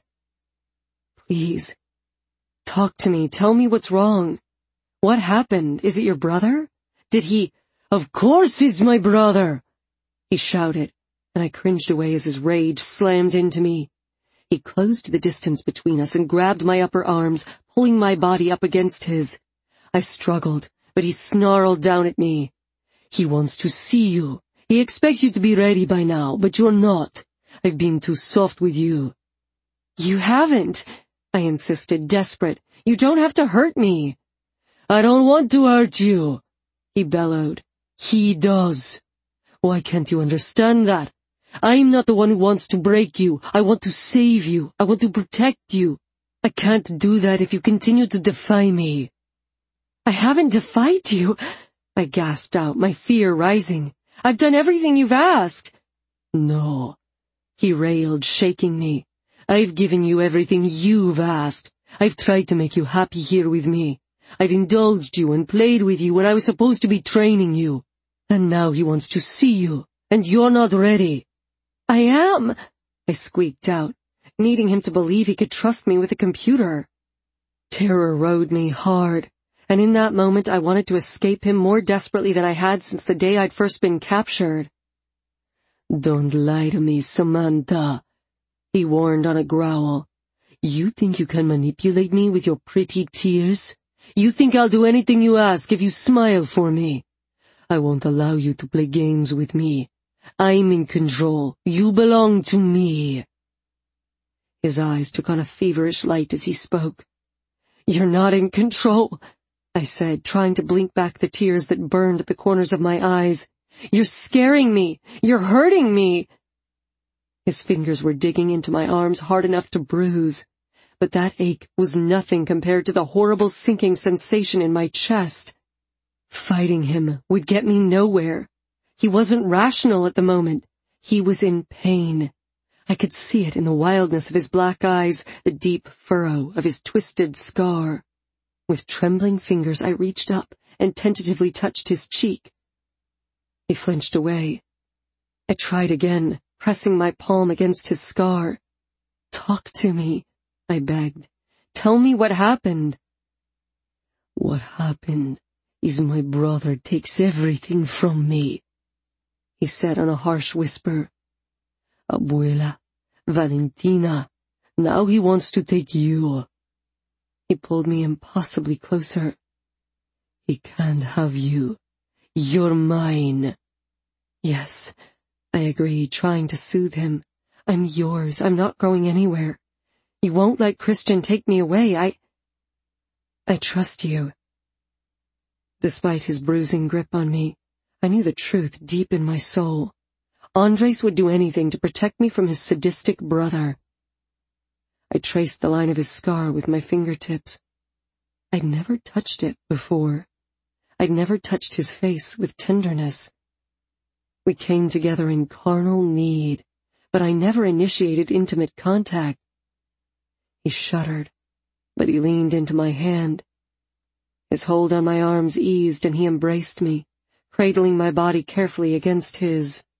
Speaker 1: "Please, talk to me. Tell me what's wrong. What happened? Is it your brother? Did he—" "Of course he's my brother!" he shouted, and I cringed away as his rage slammed into me. He closed the distance between us and grabbed my upper arms, pulling my body up against his. I struggled, but he snarled down at me. "He wants to see you. He expects you to be ready by now, but you're not. I've been too soft with you." "You haven't," I insisted, desperate. "You don't have to hurt me." "I don't want to hurt you," he bellowed. "He does. Why can't you understand that? I'm not the one who wants to break you. I want to save you. I want to protect you. I can't do that if you continue to defy me." "I haven't defied you," I gasped out, my fear rising. "I've done everything you've asked." "No," he railed, shaking me. "I've given you everything you've asked. I've tried to make you happy here with me. I've indulged you and played with you when I was supposed to be training you. And now he wants to see you, and you're not ready." "I am," I squeaked out, needing him to believe he could trust me with a computer. Terror rode me hard, and in that moment I wanted to escape him more desperately than I had since the day I'd first been captured. "Don't lie to me, Samantha," he warned on a growl. "You think you can manipulate me with your pretty tears? You think I'll do anything you ask if you smile for me? I won't allow you to play games with me. I'm in control. You belong to me." His eyes took on a feverish light as he spoke. "You're not in control," I said, trying to blink back the tears that burned at the corners of my eyes. "You're scaring me. You're hurting me." His fingers were digging into my arms hard enough to bruise, but that ache was nothing compared to the horrible sinking sensation in my chest. Fighting him would get me nowhere. He wasn't rational at the moment. He was in pain. I could see it in the wildness of his black eyes, the deep furrow of his twisted scar. With trembling fingers I reached up and tentatively touched his cheek. He flinched away. I tried again, pressing my palm against his scar. "Talk to me," I begged. "Tell me what happened." "What happened is my brother takes everything from me," he said in a harsh whisper. "Abuela, Valentina, now he wants to take you." He pulled me impossibly closer. "He can't have you. You're mine." "Yes," I agreed, trying to soothe him. "I'm yours. I'm not going anywhere. You won't let Christian take me away. I... I trust you." Despite his bruising grip on me, I knew the truth deep in my soul. Andres would do anything to protect me from his sadistic brother. I traced the line of his scar with my fingertips. I'd never touched it before. I'd never touched his face with tenderness. We came together in carnal need, but I never initiated intimate contact. He shuddered, but he leaned into my hand. His hold on my arms eased and he embraced me, cradling my body carefully against his.